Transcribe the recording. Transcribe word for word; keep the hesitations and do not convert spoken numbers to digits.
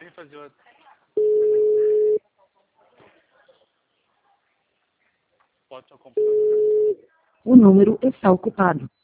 sem fazer outra. Pode ser o computador. O número está ocupado.